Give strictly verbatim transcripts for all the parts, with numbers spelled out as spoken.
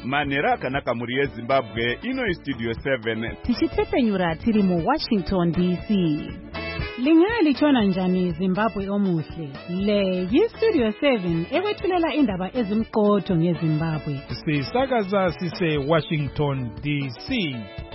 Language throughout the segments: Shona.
manhero akanaka muri yezimbabwe. Ino Studio seven tichitsepenyura tiri mu Washington D C. Lingalitshona njani Zimbabwe omuhle? Le yi-Studio seven ekwethulela indaba ezimqotho ngeZimbabwe. Sisakaza sise Washington D C.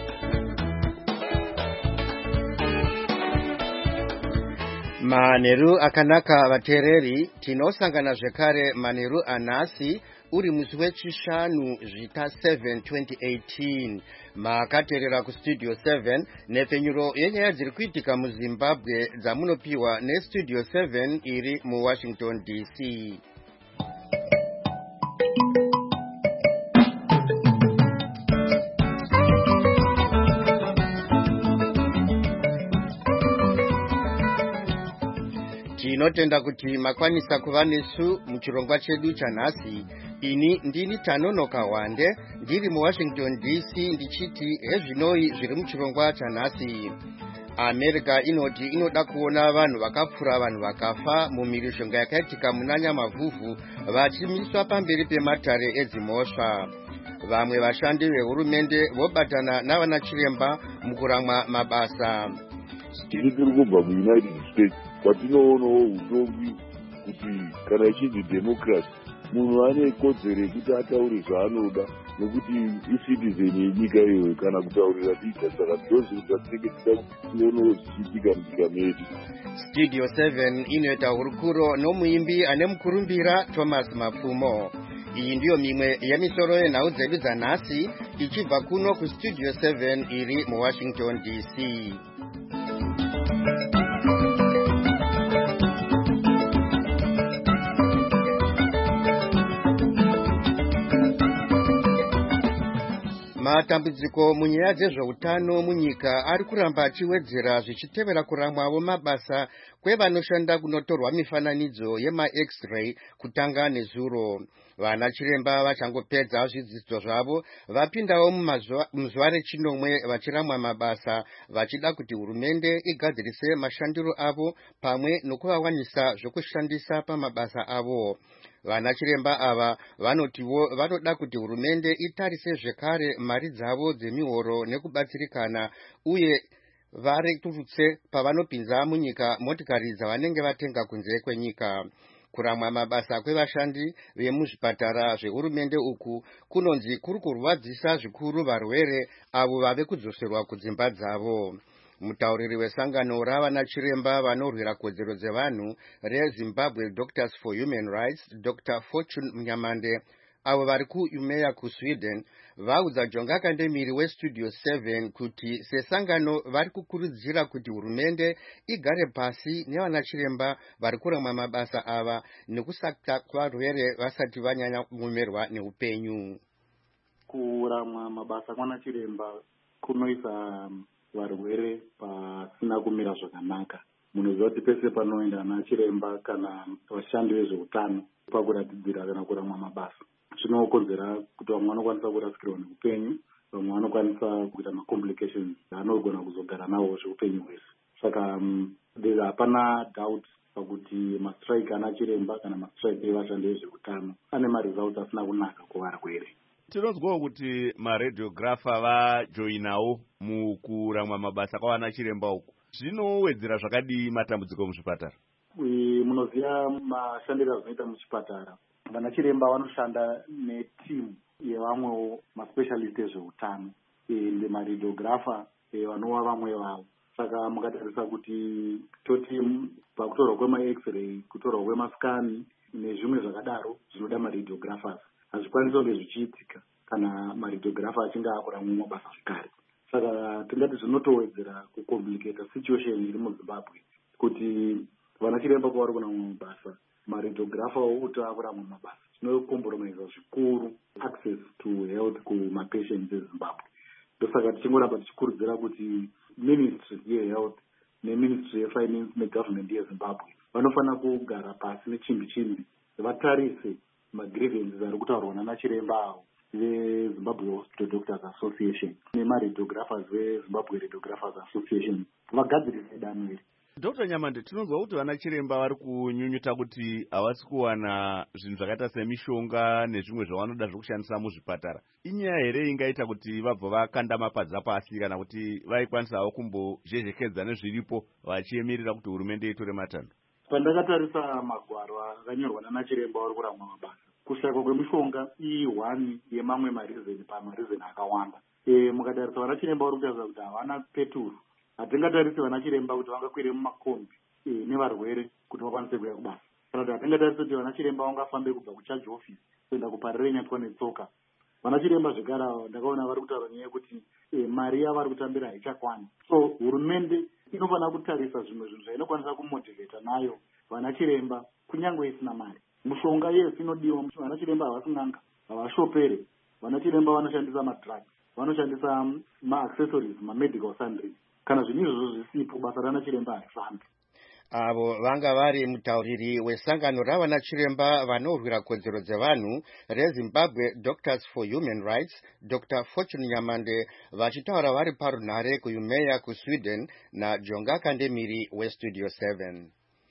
Manheru akanaka vateereri, tinosangana zvekare manheru anhasi uri musi wechishanu zvita seven twenty eighteen. Makateerera kuStudio seven nepfenyuro yenyaya dziri kuitika muZimbabwe dzamunopiwa neStudio seven iri muWashington D C. Tinotenda kuti makwanisa kuva nesu muchirongwa chedu chanhasi. Ini ndini Tanonoka Wande ndiri muWashington D C ndichiti hezvinoi zviri muchirongwa chanhasi. America inoti inoda kuona vanhu vakapfura vanhu vakafa mumhirizhonga yakaitika munanyamavhuvhu vachimiswa pamberi pematare edzimhosva. Vamwe vashandi vehurumende vobatana navana chiremba mukuramwa mabasa. Tiri kubva muUnited States kwatinoonawo utongi kuti kana ichinzi democracy munhu ane kodzero yekuti ataure zvaanoda nokuti isitizeni yenyika iyoyo kana kutaurira dika. Saka ndozvinhu zvatinenge tida kuti tionewo zvichiitika munyika medu. Studio seven inoita hurukuro nomuimbi ane mukurumbira Thomas Mapfumo. Iyi ndiyo mimwe yemisoro yenhau dzedu dzanhasi ichibva kuno kuStudio seven iri muWashington D C. Matambudziko munyaya dzezveutano munyika ari kuramba achiwedzera zvichitevera kuramwawo mabasa kwevanoshanda kunotorwa mifananidzo yema-X-ray kutanga nezuro. Vana chiremba vachangopedza zvidzidzo zvavo vapindawo muzuva rechinomwe vachiramwa mabasa vachida kuti hurumende igadzirise mashandiro avo pamwe nokuvawanisa zvokushandisa pamabasa avo. Vana chiremba ava vanotiwo vanoda kuti hurumende itarise zvekare mari dzavo dzemihoro nekubatsirikana uye vareturutse pavanopinza munyika motikari dzavanenge vatenga kunze kwenyika. Kuramwa mabasa kwevashandi vemuzvipatara zvehurumende uku kunonzi kuri kurwadzisa zvikuru varwere avo vave kudzoserwa kudzimba dzavo. Mutauriri wesangano ravana chiremba vanorwira kodzero dzevanhu reZimbabwe Doctors for Human Rights, Doctor Fortune Mnyamande, avo vari kuUmeya kuSweden, vaudza Jonga Kandemiri weStudio seven kuti sesangano vari kukurudzira kuti hurumende igare pasi nevana chiremba vari kuramwa mabasa ava nekusaka varwere vasati vanyanya kumerwa neupenyu. Kuramwa mabasa kwana chiremba kunoisa varwere pasina kumira zvakanaka. Munoziva kuti pese panoenda ana chiremba kana vashandi vezveutano pakuratidzira kana kuramwa mabasa zvinokonzera kuti vamwe vanokwanisa kurasikirwa neupenyu, vamwe vanokwanisa kuita macomplications anogona kuzogara nawo zveupenyu hwese. Saka hapana doubt pakuti mastrike ana chiremba kana mastrike evashandi vezveutano ane maresults asina kunaka kuvarwere. Tinozwawo kuti maradiografa vajoinawo mukuramwa mabasa kwavana chiremba uku. Zvinowedzera zvakadii matambudziko muzvipatara? Munoziva mashandiro azvinoita muchipatara. Vana chiremba vanoshanda netimu yevamwewo maspecialist ezveutano ende maradiografa vanova vamwe vavo. Saka mukatarisa kuti toti pakutorwa kwema-X-ray, kutorwa kwemaskani nezvimwe zvakadaro zvinoda maradiographers. Hazvikwanisi kunge zvichiitika kana maradiografa achinge akuramwa mabasa zvekare. Saka tingati zvinotowedzera kucomplicate situation iri muZimbabwe kuti vana chiremba kwavari kuramwa mabasa, maradiografa kuti akuramwa mabasa zvinokompromise zvikuru access to health kumapatients eZimbabwe. Ndosaka tichingoramba tichikurudzira kuti ministry yehealth neministry yefinance negovernment yeZimbabwe vanofanira kugara pasi nechimbi chimbi vatarise magrevances ari kutaurwa nana chiremba avo veZimbabwe Hospital Doctors Association nemaradiographers veZimbabwe Radiographers Association vagadzirise danho iri. Dr Nyamande, tinonzwa kuti vana chiremba vari kunyunyuta kuti havasi kuwana zvinhu zvakaita semishonga nezvimwe zvavanoda zvokushandisa muzvipatara. Inyaya here ingaita kuti vabva vakanda mapadza pasi kana kuti vaikwanisawo kumbozhezhekedza nezviripo vachiemirira kuti hurumende itore matanho? Pandakatarisa magwaro akanyorwa nana chiremba vari kurangwa mabasa, kushayikwa kwemishonga iyi yemamwe marizeni pamarizeni akawanda. E, mukatarisa vana chiremba vari kutaridza kuti havana peturu. Hatingatarisi vana chiremba kuti vangakwire mumakombi e, nevarwere kuti vakwanise kuuya kubasa. Kana kuti hatingatarisi kuti vana chiremba vangafambe kubva kuchaji ofisi kuenda kuparire nyatwa netsoka. Vana chiremba zvigara ndakaona vari kutaura nyaya yekuti e, mari yavari kutambira haichakwani. So hurumende inofanira kutarisa zvimwe zvinhu zvainokwanisa kumotivheta nayo vana chiremba kunyange isina mari. Mushonga yes inodiwa, vana chiremba havasi n'anga, havashopere. Vana chiremba vanoshandisa madrugs, vanoshandisa ma-accessories, ma-medical sundries. Kana zvinhu izvozvo zvisipo basa rana chiremba harifambi. Avo vanga vari mutauriri wesangano ravana chiremba vanorwira kodzero dzevanhu reZimbabwe Doctors for Human Rights, Doctor Fortune Nyamande, vachitaura vari parunhare kuUmeya kuSweden naJonga Kandemiri weStudio seven.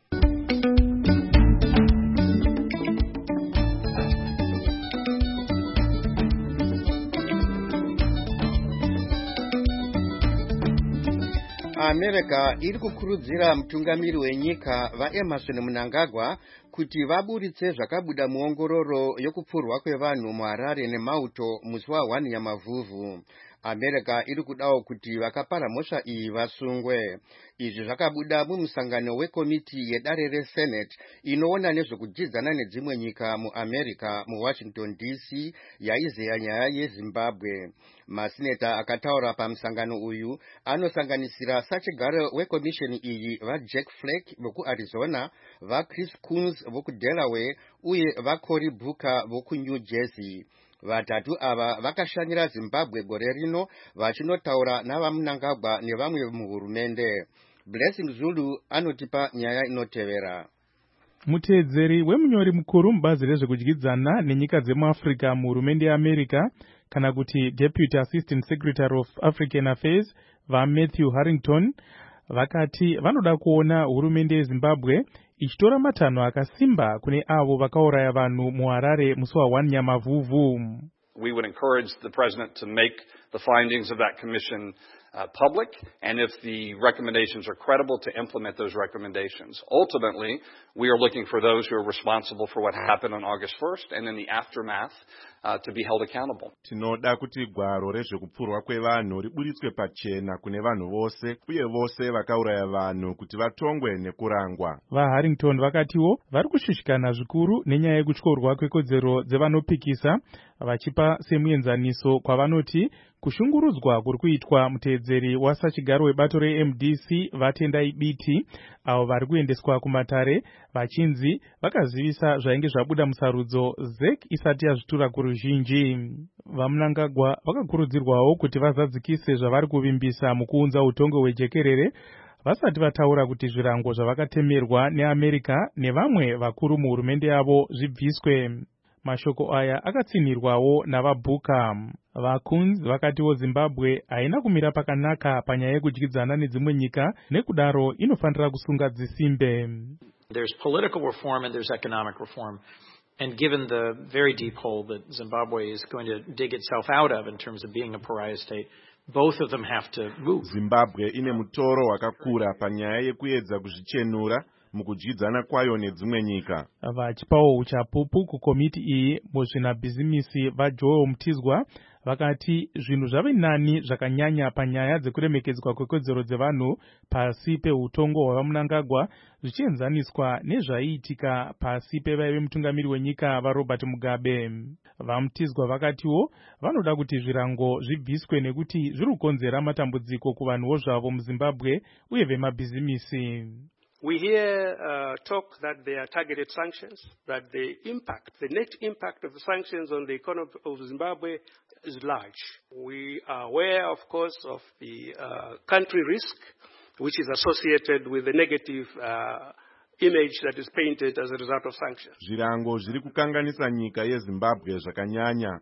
America iri kukurudzira mutungamiri wenyika vaEmerson Mnangagwa kuti vaburitse zvakabuda muongororo yokupfurwa kwevanhu muHarare neMauto musi wa first Nyamavhuvhu. America iri kudawo kuti vakapara mhosva iyi vasungwe. Izvi zvakabuda mumusangano wekomiti yedare reSenate inoona nezvekudzidzana nedzimwe nyika muAmerica muWashington D C yaizeya nyaya yeZimbabwe. Masineta akataura pamusangano uyu anosanganisira sachigaro wekomisheni iyi vaJack Flake vokuArizona, vaChris Coons vokuDelaware uye vaCory Booker vokuNew Jersey. Vatatu ava vakashanyira Zimbabwe gore rino vachinotaura navaMnangagwa nevamwe muhurumende. Blessing Zulu anotipa nyaya inotevera. Muteedzeri wemunyori mukuru mubazi rezvekudyidzana nenyika dzemuAfrica muhurumende yeAmerica kana kuti Deputy Assistant Secretary of African Affairs vaMatthew Harrington vakati vanoda kuona hurumende yeZimbabwe ichitora matanho akasimba kune avo vakauraya vanhu muHarare musi wa first Nyamavhuvhu. We would encourage the president to make the findings of that commission uh, public, and if the recommendations are credible, to implement those recommendations. Ultimately, we are looking for those who are responsible for what happened on August first and in the aftermath uh, to be held accountable. Tinoda kuti gwaro rezvekupfurwa kwevanhu riburitswe pachena kune vanhu vose uye vose vakauraya vanhu kuti vatongwe nekurangwa. VaHarrington vakatiwo vari kushushikana zvikuru nenyaya yekutyorwa kwekodzero dzevanopikisa, vachipa semuenzaniso kwavanoti kushungurudzwa kuri kuitwa muteedzeri wasachigaro webato reM D C Vatendai Biti avo vari kuendeswa kumatare vachinzi vakazivisa zvainge zvabuda musarudzo Z E C isati yazvitura kuruzhinji. VaMnangagwa vakakurudzirwawo kuti vazadzikise zvavari kuvimbisa mukuunza utongo hwejekerere vasati vataura kuti zvirango zvavakatemerwa neAmerica nevamwe vakuru muhurumende yavo zvibviswe. Mashoko aya akatsinirwawo navaBooker. VaCoons vakatiwo Zimbabwe haina kumira pakanaka panyaya yekudyidzana nedzimwe nyika, nekudaro inofanira kusunga dzisimbe. There's political reform and there's economic reform. And given the very deep hole that Zimbabwe is going to dig itself out of in terms of being a pariah state, both of them have to move. Zimbabwe ine mutoro wakakura panyaya yekuedza kuzvichenura mukudyidzana kwayo nedzimwe nyika. Vachipawo uchapupu kukomiti iyi muzvinabhizimisi vaJoel Mutizwa vakati zvinhu zvave nani zvakanyanya panyaya dzekuremekedzwa kwekodzero dzevanhu pasi peutongo hwavaMnangagwa zvichienzaniswa nezvaiitika pasi pevaive mutungamiri wenyika vaRobert Mugabe. VaMutizwa vakatiwo vanoda kuti zvirango zvibviswe nekuti zviri kukonzera matambudziko kuvanhuwo zvavo muZimbabwe uye vemabhizimisi. We hear uh, talk that there are targeted sanctions, that the impact, the net impact of the sanctions on the economy of Zimbabwe is large. We are aware, of course, of the uh, country risk, which is associated with the negative uh, image that is painted as a result of sanctions. Zvirango zviri kukanganisa nyika yeZimbabwe zvakanyanya.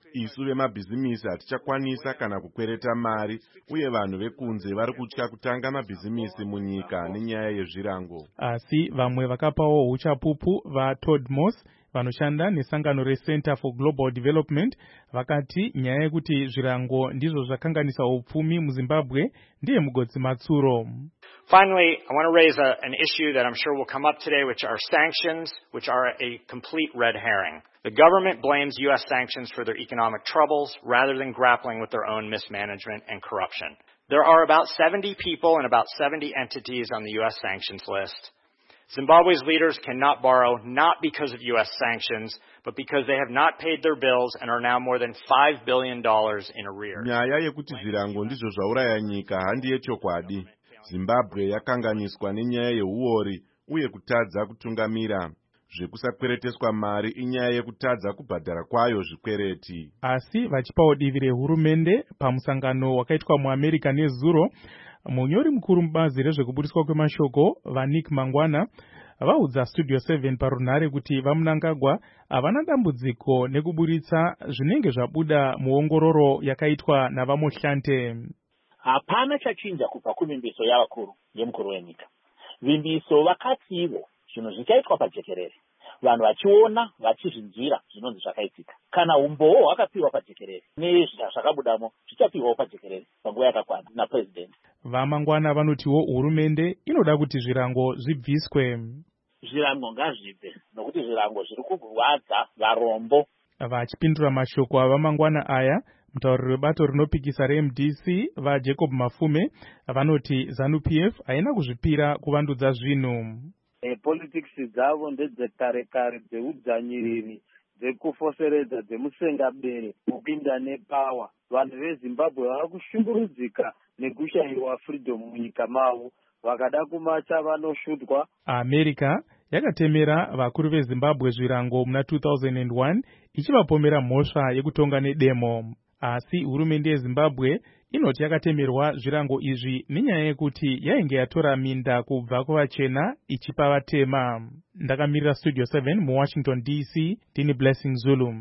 isu vemabhizimisi hatichakwanisa kana kukwereta mari, uye vanhu vekunze vari kutya kutanga mabhizimisi munyika nenyaya yezvirango. Asi vamwe vakapawo uchapupu vaTodd Moss vanoshanda nesangano reCenter for Global Development vakati nyaya yekuti zvirango ndizvo zvakanganisa upfumi muZimbabwe ndiye mugodzi matsuro. Finally, I want to raise a, an issue that I'm sure will come up today, which are sanctions, which are a complete red herring. The government blames U S sanctions for their economic troubles rather than grappling with their own mismanagement and corruption. There are about seventy people and about seventy entities on the U S sanctions list. Zimbabwe's leaders cannot borrow not because of U S sanctions, but because they have not paid their bills and are now more than five billion dollars in arrears. Nyaya yekuti zvirango ndizvo zvauraya nyika handi yechokwadi. Zimbabwe yakanganiswa nenyaya yeuori uye kutadza kutungamira. Zvekusakwereteswa mari inyaya yekutadza kubhadhara kwayo zvikwereti. Asi vachipawo divi rehurumende pamusangano wakaitwa muAmerica nezuro, munyori mukuru mubazi rezvekubudiswa kwemashoko vaNick Mangwana vaudza Studio seven parunhare kuti vaMnangagwa havana dambudziko nekuburitsa zvinenge zvabuda muongororo yakaitwa navaMohlante. Hapana chachinja kubva kuvimbiso yavakuru yemukuru wenyika. Vimbiso vakati ivo zvinhu zvichaitwa pajekerere, vanhu vachiona vachizvinzvira zvinonzi zvakaitika. Kana umbowo hwakapiwa pajekerere nezvakabudamo zvichapiwawo pajekerere panguva yakakwana napresident. VaMangwana vanotiwo hurumende inoda kuti zvirango zvibviswe. Zvirango ngazvibve nokuti zvirango zviri kurwadza varombo. Vachipindura mashoko avaMangwana aya, mutauriri webato rinopikisa reM D C vaJacob Mafume vanoti ZANU-P F haina kuzvipira kuvandudza zvinhu. E, politics dzavo ndedzekare kare dzeudzanyiriri dzekufoseredza dzemusengabere kupinda nepower. Vanhu veZimbabwe vava kushungurudzika nekushayiwa freedom munyika mavo, vakada kumacha vanoshutwa. America yakatemera vakuru veZimbabwe zvirango muna two thousand one ichivapomera mhosva yekutonga nedemo. Asi hurumende yeZimbabwe inoti yakatemerwa zvirango izvi nenyaya yekuti yainge yatora minda kubva kuvachena ichipa vatema. Ndakamirira Studio seven muWashington D C, Dini Blessing Zulu.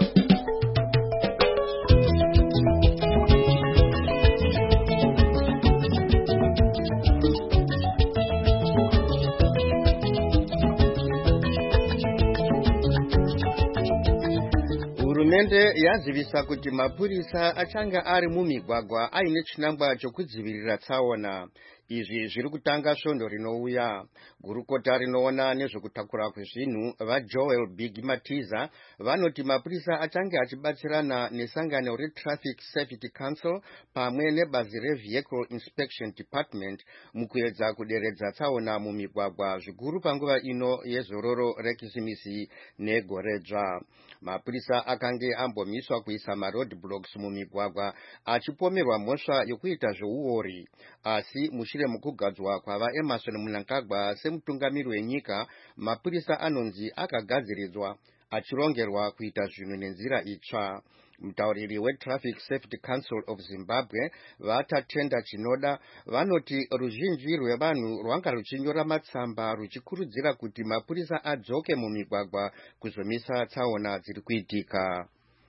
Hurumende yazivisa kuti mapurisa achanga ari mumigwagwa aine chinangwa chokudzivirira tsaona. Izvi zviri kutanga svondo rinouya. Gurukota rinoona nezvekutakura kwezvinhu vaJoel Big Matiza vanoti mapurisa achange achibatsirana nesangano reTraffic Safety Council pamwe nebazi reVehicle Inspection Department mukuedza kuderedza tsaona mumigwagwa zvikuru panguva ino yezororo rekizimisi negoredzva. Mapurisa akange ambomiswa kuisa maroadblocks mumigwagwa achipomerwa mhosva yokuita zveuori. Asi mushure mukugadzwa kwava Emerson Mnangagwa semutungamiri wenyika, mapurisa anonzi akagadziridzwa achirongerwa kuita zvinhu nenzira itsva. Mutauriri weTraffic Safety Council of Zimbabwe vatatenda chinoda vanoti ruzhinji rwevanhu rwanga ruchinyora matsamba ruchikurudzira kuti mapurisa adzoke mumigwagwa kuzomisa tsaona dziri kuitika.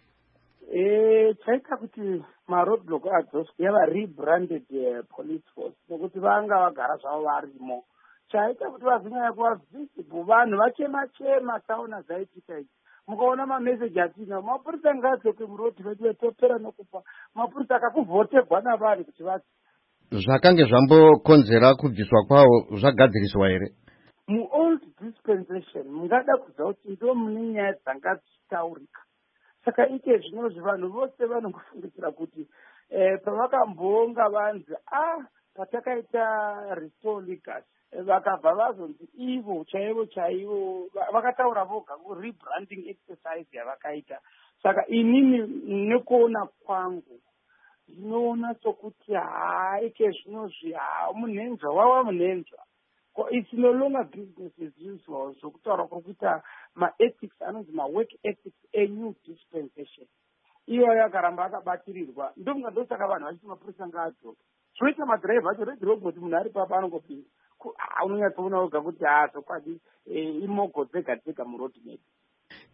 Eh, chaita kuti maroadblock adzoswe yava rebranded uh, police force nekuti vanga vagara zvavo varimo. Chaita kuti vazinyaya kuva visible vanhu vachema chema tsaona dzaitika idzi. Mukaona mameseji atina mapurisa ngaadzoke murodhi vedu vetopera nokupa mapurisa akakuvhotegwa navanhu kuti vati. Zvakange zvambokonzera kubviswa kwavo zvagadziriswa here? Muold dispensation mungada kuziva kuti ndo mune nyaya dzanga dzichitaurika. Saka ike zvinozvi vanhu vose vanongofungidzira kuti eh, pavakambonga vanzi ah patakaita restore legacy vakabva vazonzi ivo chaivo chaivo vakataura voga rebranding exercise yavakaita. Saka inini nekuona kwangu ndinoona sokuti hai ke zvinozvi ha munhenzva wava munhenzva. It's no longer business as usual. So kutaura kuita ma-ethics anonzi ma-work ethics a-new dispensation. Iyo yakaramba akabatirirwa. Ndonga ndosaka vanhu vachiti mapurisa ngaadzoke. Zvoita madhiraivha acho red robot munhu ari papa anongopinda. Unonyatsoona oga kuti hazokwadi imogo dzega dzega muroad map.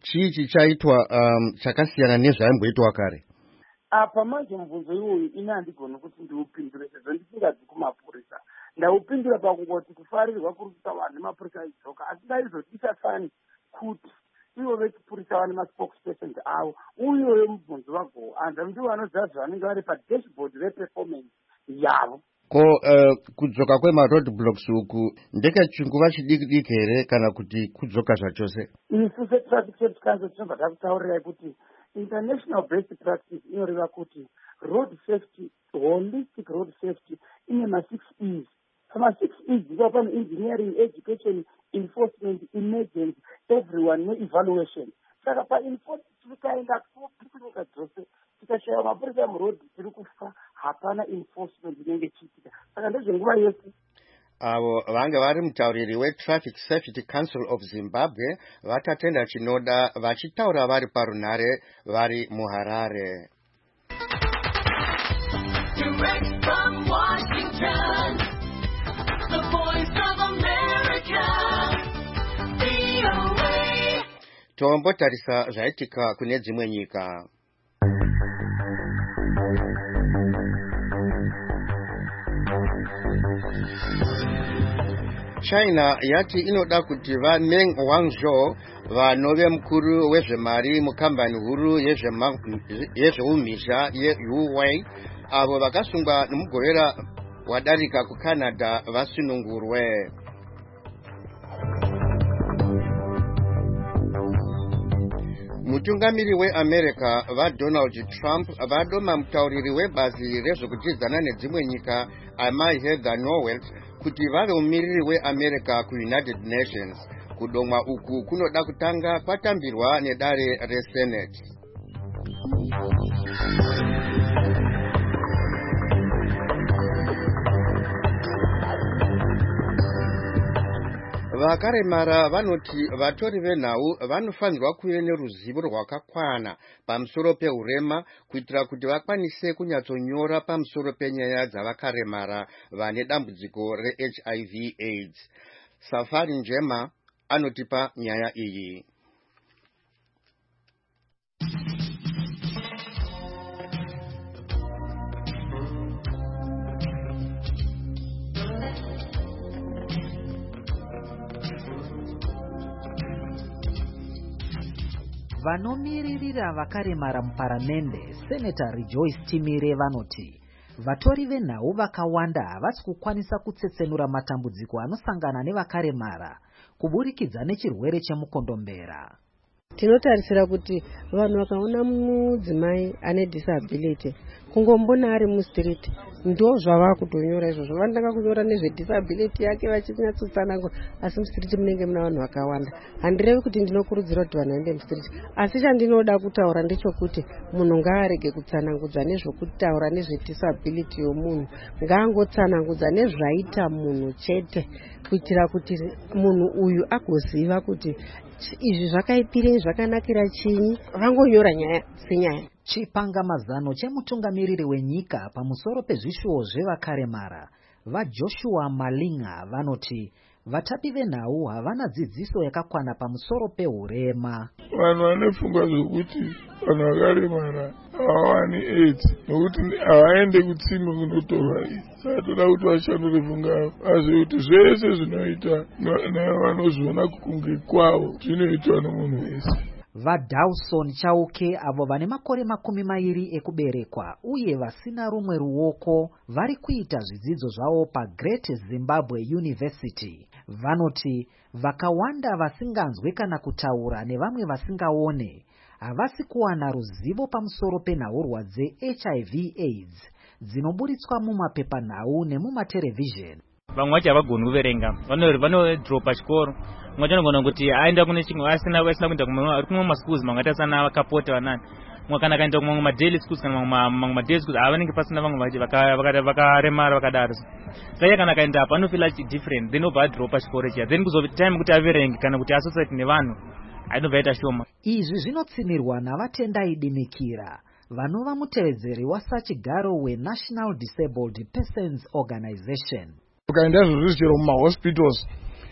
chii chichaitwa um, chakasiyana nezvaimboitwa kare? Apa manje mubvunzo iwoyu ine handigoni kuti ndiupindure sezvo ndisingadzi kumapurisa. Ndaupindura pakungoti kufarirwa kuri kuita vanhu nemapurisa aidzoka, asi ndaizodisa fani kuti ivo vechipurisa vane maspokespersons avo uyoyo mubvunzo vagoanza ndivo vanoziva zvavanenge vari padashboard reperformance yavo. Ko uh, kudzoka kwemaroadblocks uku ndeke chinguva chidiki diki here kana kuti kudzoka zvachose? Isu setraffic safety council tinobva takutaurirai kuti international best practice inoreva kuti road safety, holistic road safety ine ma-six E's. Pama-six E's ndiva pano engineering, education, enforcement, emergency, everyone ne-evaluation. Saka pa-enforcement tikaenda kunyika dzose tikashaya mapurisa muroad tiri kufa, hapana enforcement inenge chiitika. Saka ndezvenguva yese avo vange vari mutauriri wetraffic safety council of Zimbabwe vatatenda chinoda vachitaura vari parunhare vari muHarare. Direct from Washington, the voice of America, V O A. Tombotarisa zvaitika kune dzimwe nyika. China yati inoda kuti vaMeng Wanzhou vanove mukuru wezvemari mukambani huru yezveumhizha yeHuawei avo vakasungwa nomugovera wadarika kuCanada vasunungurwe. Mutungamiri weAmerica vaDonald Trump vadoma mutauriri webazi rezvokutidzana nedzimwe nyika Amai Heather Nauert kuti vave mumiriri weAmerica kuUnited Nations. Kudomwa uku kunoda kutanga kwatambirwa nedare reSenate. Vakaremara vanoti vatori venhau vanofanirwa kuve neruzivo rwakakwana pamusoro peurema kuitira kuti vakwanise kunyatsonyora pamusoro penyaya dzavakaremara vane dambudziko reH I V AIDS. Safari Njema anotipa nyaya iyi. Vanomiririra vakaremara muparamende Senator Rejoice Timire vanoti vatori venhau vakawanda havasi kukwanisa kutsetsenura matambudziko anosangana nevakaremara kuburikidza nechirwere chemukondombera. Tinotarisira kuti vanhu vakaona mudzimai ane disability kungombona ari mustreet ndo zvava kutonyora izvozvo vanotanga kunyora nezvedisability yake vachinyatsotsanangura, asi mustreet munenge muna vanhu vakawanda. Handirevi kuti ndinokurudzira kuti vanhu vaende mustreet, asi chandinoda kutaura ndechekuti munhu ngaarege kutsanangudza nezvokutaura nezvedisability yomunhu, ngaangotsanangudza nezvaita munhu chete kuitira kuti munhu uyu agoziva kuti izvi zvakaipirei, zvakanakira chinyi, vangonyora nyaya senyaya. Chipangamazano chemutungamiriri wenyika pamusoro pezvishuwo zvevakaremara vaJoshua Malinga vanoti vatapi venhau havana dzidziso yakakwana pamusoro peurema. Vanhu vanepfungwa zvokuti vanhu vakaremara havawani AIDS nokuti havaende kutsime kunotorwa idzi. Saka toda kuti vashandure pfungwa yavo, azive kuti zvese zvinoita nevanozviona kunge kwavo zvinoitwa nomunhu wese. VaDawson Chauke avo vane makore makumi mairi ekuberekwa uye vasina rumwe ruoko vari kuita zvidzidzo zvavo paGreat Zimbabwe University vanoti vakawanda vasinganzwe kana kutaura nevamwe vasingaone havasi kuwana ruzivo pamusoro penhahurwa dzeH I V AIDS dzinoburitswa mumapepanhau nemumaterevhizheni. Vamwe vacho havagoni kuverenga, vanodropa chikoro. Mumwe wacho anogona kuti aenda kune chimwe asina asina kuenda kumwe maschools mamwe akaita sana vakapota vanani. Mumwe kana akaenda kumwe madaily schools kana mamwe madaily schools avanenge pasina vamwe vacho vakaremara vakadaro. Saka kana akaenda apa anofila different, then obva adropa chikoro chiya. Then kuzovi time kuti averenge kana kuti associate nevanhu ainobva ita shoma. Izvi zvinotsimirwa navatendai Dimikira vanova mutevedzeri wasachigaro weNational Disabled Persons Organization. Ukaenda zvozvo chero mumahospitals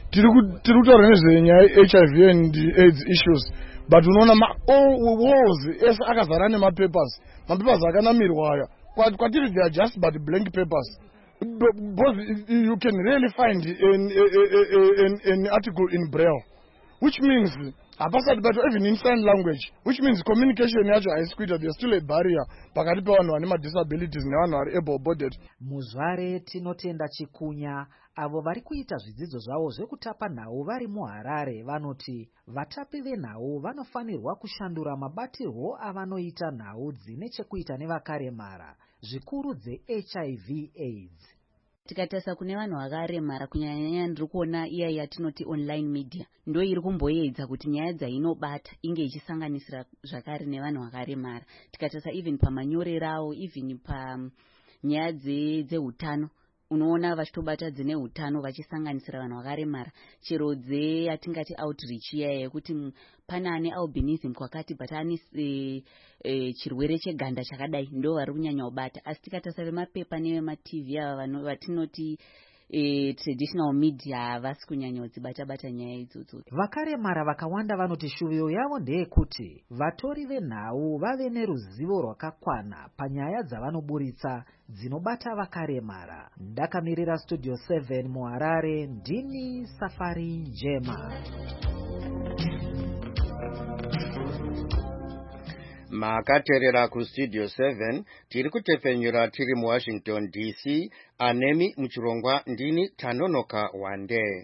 tiri kutaura nezvenyaya H I V and AIDS issues, but unoona walls ese akazara nemapapers, mapapers akanamirwa aya kwatiri they are just but blank papers. Because you can really find an, an, an article in Braille, which means even in sign language, which means communication yacho haisikuita. There's still a barrier pakati pevanhu vane madisabilities nevanhu vari able-bodied. Muzvare tinotenda Chikunya avo vari kuita zvidzidzo zvavo zvekutapa nhau vari muHarare vanoti vatapi venhau vanofanirwa kushandura mabatirwo avanoita nhau dzine chekuita nevakaremara zvikuru dze-H I V AIDS. Tikatarisa kune vanhu vakaremara kunyanya ndiri kuona iya yatinoti online media ndo iri kumboedza kuti nyaya dzainobata inge ichisanganisira zvakare nevanhu vakaremara. Tikatarisa even pamanyorerawo, even panyaya dzeutano unoona vachitobata dzine utano vachisanganisira vanhu vakaremara, chero dze atingati outreach iya yekuti pana ane albinism kwakati but ane e, e, chirwere cheganda chakadai ndo vari kunyanya kubata. Asi tikatarisa vemapepa nevema-T V ava vatinoti E, traditional media havasi kunyanya kudzibata bata nyaya idzodzo. Vakaremara vakawanda vanoti shuviro yavo ndeyekuti vatori venhau vave neruzivo rwakakwana panyaya dzavanoburitsa dzinobata vakaremara. Ndakamirira Studio seven muHarare, ndini Safari Njema. Makaterera ku Studio seven tiri kutepfenyura tiri mu Washington D C. Anemi muchirongwa ndini Tanonoka Wande.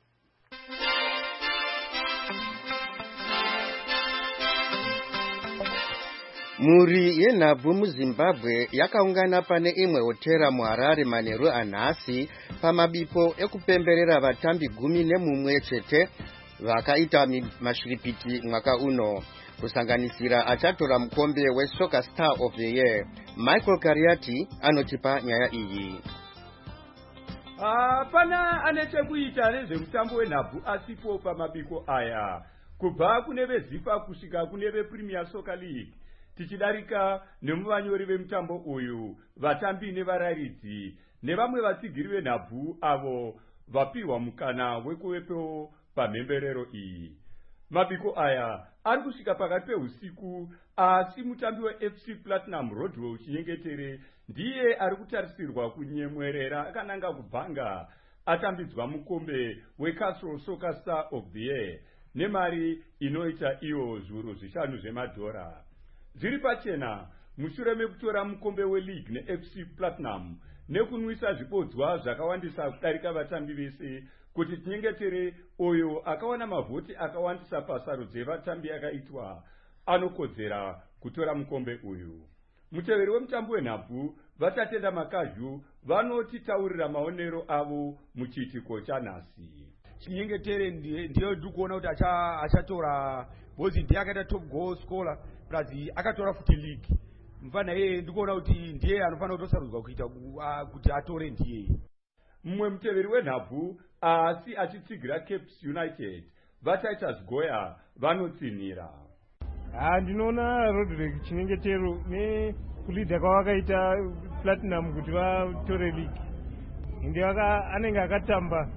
Muri yenhabvu muZimbabwe yakaungana pane imwe hotera muHarare manheru anhasi pamabipo ekupemberera vatambi gumi nemumwe chete vakaita mashiripiti mwaka uno, kusanganisira achatora mukombe weSoccer Star of the Year. Michael Kariati anotipa nyaya iyi. Hapana ane chekuita nezvemutambo wenhabvu asipo pamabiko aya, kubva kune veZipa kusvika kune vePremier Soccer League, tichidarika nemuvanyori vemutambo uyu, vatambi nevarayiridzi nevamwe vatsigiri venhabvu avo vapihwa mukana wekuvepo pamhemberero iyi. Mabiko aya ari kusvika pakati peusiku, asi mutambi weF C Platinum Rodwell Chinyengetere ndiye ari kutarisirwa kunyemwerera akananga kubvanga atambidzwa mukombe weCastro Soccer Star of the Year nemari inoita iyo zviuru zvishanu zvemadhora. Zviri pachena mushure mekutora mukombe weLeague neF C Platinum nekunwisa zvipodzwa zvakawandisa kudarika vatambi vese, kuti Chinyengetere oyo akawana mavhoti akawandisa pasarudzo dzevatambi akaitwa anokodzera kutora mukombe uyu. Muteveri wemutambo wenhabvu vatatenda makazhu vanoti taurira maonero avo muchiitiko chanhasi. Chinyengetere ndiye ndiri kuona kuti achatora bhozi ndiye akaita top goal scorer plus akatora futi league. Mfana yeye ndikuona kuti ndiye anofanira kutosarudzwa kuita kuti atore ndiye. Mumwe muteveri wenhabvu asi achitsigira Caps United vaTitus Goya vanotsinhira. Ah, ndinoona Roderick Chinyengetero ne kulidha kwavakaita Platinum kuti vatore league. Ndiye anenge akatamba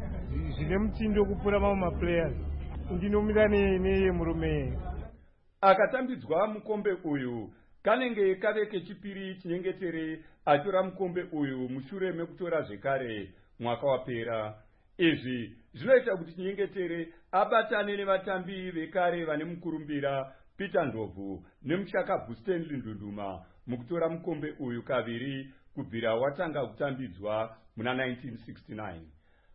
zvine mutindo kupfuura mamwe maplayers. Ndinomira neye murume akatambidzwa mukombe uyu. Kanenge kave kechipiri Chinyengetere atora mukombe uyu mushure mekutora zvekare mwaka wapera. Izvi zvinoita kuti Chinyengetere abatane nevatambi vekare vane mukurumbira Peter Ndobvu nemushakabvu Stanley Ndunduma mukutora mukombe uyu kaviri kubvira watanga kutambidzwa muna nineteen sixty-nine.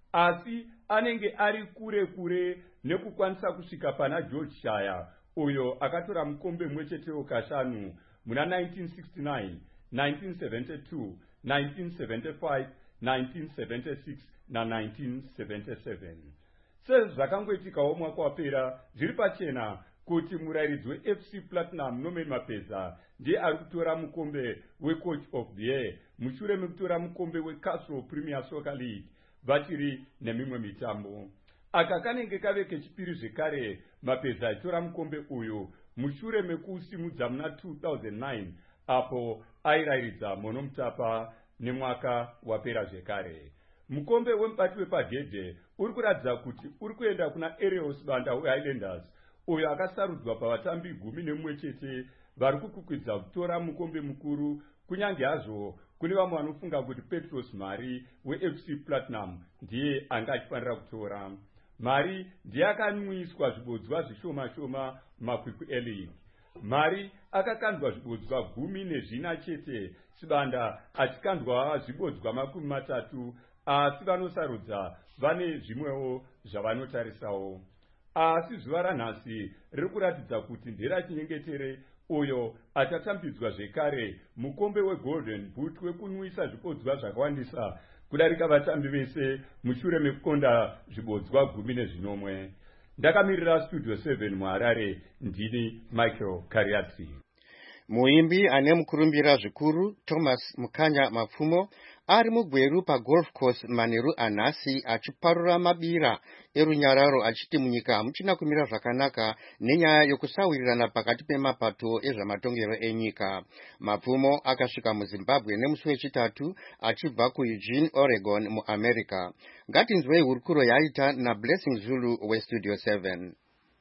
Asi anenge ari kure kure nekukwanisa kusvika pana George Shire uyo akatora mukombe mwechetewo kashanu muna nineteen sixty-nine, nineteen seventy-two, nineteen seventy-five, nineteen seventy-six na nineteen seventy-seven. Sezvakangoitikawo mwaka wapera, zviri pachena kuti murayiridzi weF C Platinum Norman Mapeza ndiye ari kutora mukombe weCoach of the Year mushure mekutora mukombe weCastro Premier Soccer League vachiri nemimwe mitambo. Aka kanenge kave kechipiri zvekare Mapeza aitora mukombe uyu mushure mekusimudza muna two thousand nine apo airayiridza Mono Mutapa nemwaka wapera zvekare. Mukombe wemubati wepadhedhe uri kuratidza kuti uri kuenda kuna Erios Banda weHighlanders, uyo akasarudzwa pavatambi gumi nemumwe chete vari kukukwidza kutora mukombe mukuru, kunyange hazvo kune vamwe vanofunga kuti Petros Mari weF C Platinum ndiye anga achifanira kutora. Mari ndiye akanwiswa zvibodzwa zvishoma shoma makwikwi eLeague. Mari akakandwa zvibodzwa gumi nezvina chete, Sibanda achikandwa zvibodzwa makumi matatu, asi vanosarudza vane zvimwewo zvavanotarisao. Asi zuva ranhasi riri kuratidza kuti nderachinyengetere uyo achatambidzwa zvekare mukombe weGolden Boot wekunwisa zvibodzwa zvakawandisa kudarika vatambi vese mushure mekukonda zvibodzwa gumi nezvinomwe. Ndakamirira Studio seven muHarare, ndini Michael Kariati. Muimbi ane mukurumbira zvikuru Thomas Mukanya Mapfumo ari mugweru pagolf course Maneru anhasi achiparura mabira erunyararo achiti munyika hamuchina kumira zvakanaka nenyaya yokusawirirana pakati pemapato ezvamatongero enyika. Mapfumo akasvika muZimbabwe nemusi wechitatu achibva kuEugene, Oregon muAmerica. Ngatinzwei hurukuro yaita naBlessing Zulu weStudio seven.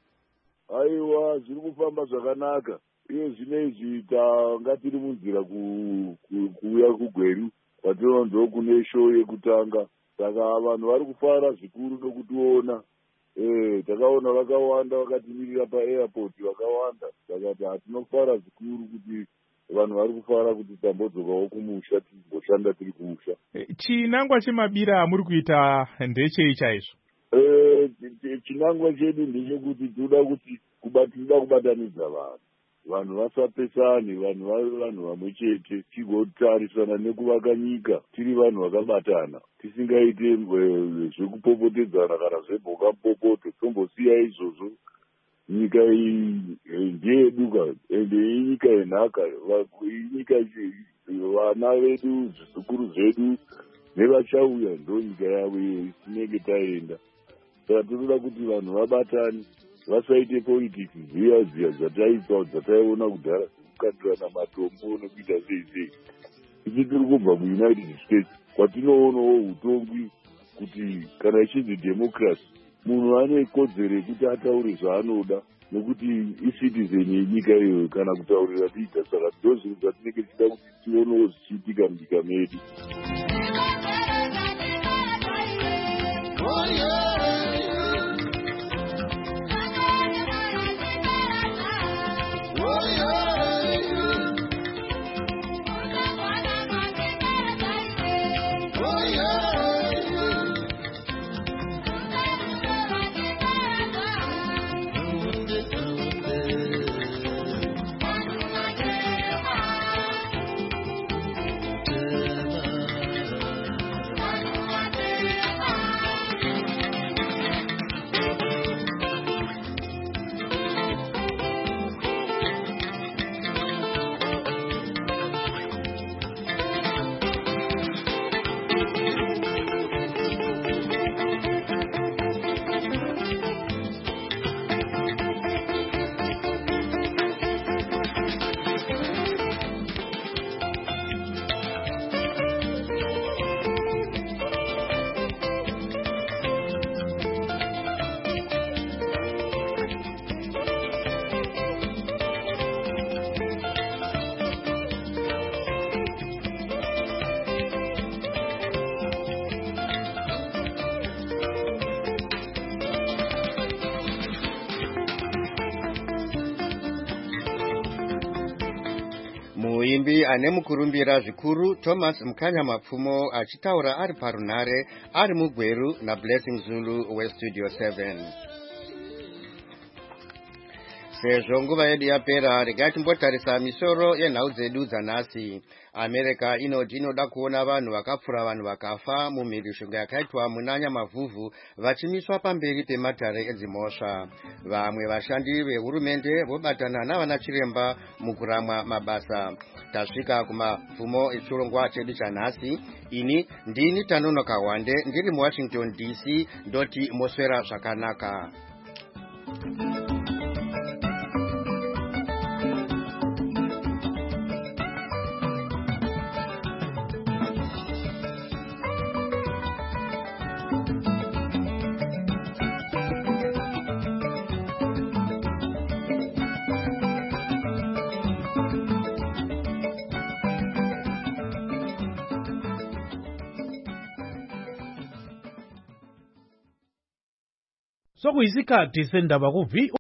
Aiwa, zviri kufamba zvakanaka. Iyo zvinezvi tanga tiri munzira kuuya kugweru kwatinonzo kune show yekutanga, saka vanhu vari kufara zvikuru nokutiona. Eh, takaona vakawanda vakatimirira paairport vakawanda, saka hatinofara zvikuru kuti vanhu vari kufara kuti tambodzokawo kumusha, timboshanda tiri kumusha. Chinangwa chemabira muri kuita ndechei chaizvo? Eh, chinangwa chedu ndechekuti tinoda kuti tinoda kubatanidza vanhu. Vanhu vasapesani, vanhu vave vanhu vamwe chete, tigotarisana nekuvaka nyika tiri vanhu vakabatana, tisingaite zvekupopotedzana kana zvemboka mupopoto. Tombosiya izvozvo. Nyika iyi ndeyedu ende inyika yenhaka, inyika vana vedu, zvizukuru zvedu nevachauya ndo nyika yavo tinenge taenda. Saka tinoda kuti vanhu vabatane, vasaite politics ziya ziya dzataitwa dzataiona kudhara kukandirana matombo nekuita sei sei. Ichi tiri kubva kuUnited States kwatinoonawo utongi kuti kana ichinzi democracy, munhu ane kodzero yekuti ataure zvaanoda nekuti icitizen yenyika iyoyo kana kutaurira leader. Saka ndozvinhu zvatinenge tichida kuti tionewo zvichiitika munyika medu. Muimbi ane mukurumbira zvikuru Thomas Mukanya Mapfumo achitaura ari parunhare ari mugweru naBlessing Zulu weStudio seven. Sezvo nguva yedu yapera, regai timbotarisa misoro yenhau dzedu dzanhasi. America inoti inoda kuona vanhu vakapfura vanhu vakafa mumhirishonga yakaitwa muna Nyamavhuvhu vachimiswa pamberi pematare edzimhosva. Vamwe vashandi vehurumende vobatana navana chiremba mukuramwa mabasa. Tasvika kumapfumo echirongwa chedu chanhasi. Ini ndini Tanonoka Wande ndiri muWashington D C ndoti moswera zvakanaka. sokuyisikhathi sendaba ku-V